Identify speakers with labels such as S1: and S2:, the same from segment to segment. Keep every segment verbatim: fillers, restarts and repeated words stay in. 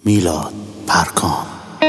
S1: میلاد پرکام.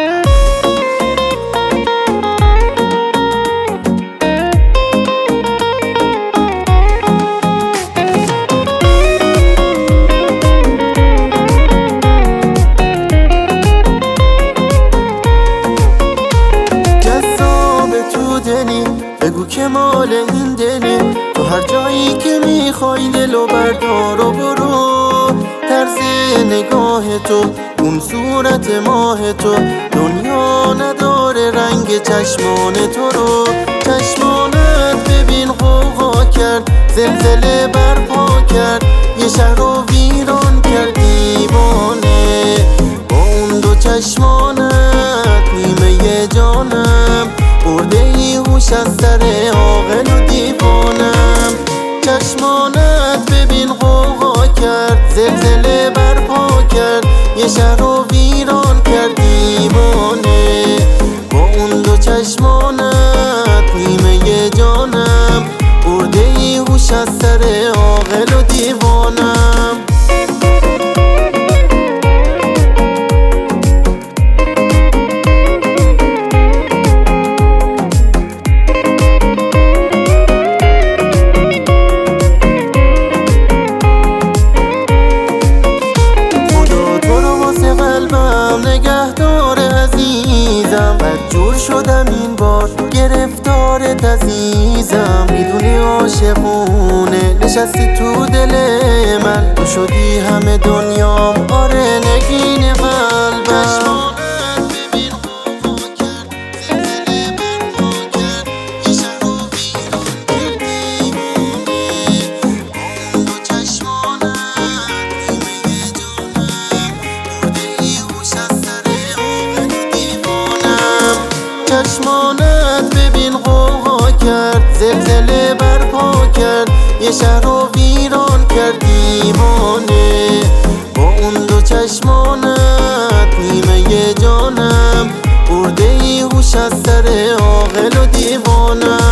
S2: بگو که مال این دلی، تو هر جایی که میخوای دلو بردار و برو. طرز نگاه تو، اون صورت ماه تو، دنیا نداره رنگ چشمان تو رو. چشمانت ببین غوغا کرد، زلزله برپا کرد، یه شهر رو ویران کرد دیوانه. با اون دو چشمانت نیمه جانم برده ای هوش از سر عاقل و دیوانم. چشمانت ببین غوغا کرد، زلزله برپا کرد، یه شهر رو ویران کرد دیوانه. با اون دو چشمانت نیمه جانم برده ای هوش از سر عاقل و دیوانم. نگهدار عزیزم، بدجور شدم این بار گرفتارت عزیزم. میدونی عاشقونه نشستی تو دل من، تو شدی همه دنیام، آره نگین قلبم. چشمانت ببین غوغا کرد، زلزله برپا کرد، یه شهر رو ویران کرد دیوانه. با اون دو چشمانت نیمه جانم برده ای هوش از سر عاقل و دیوانم.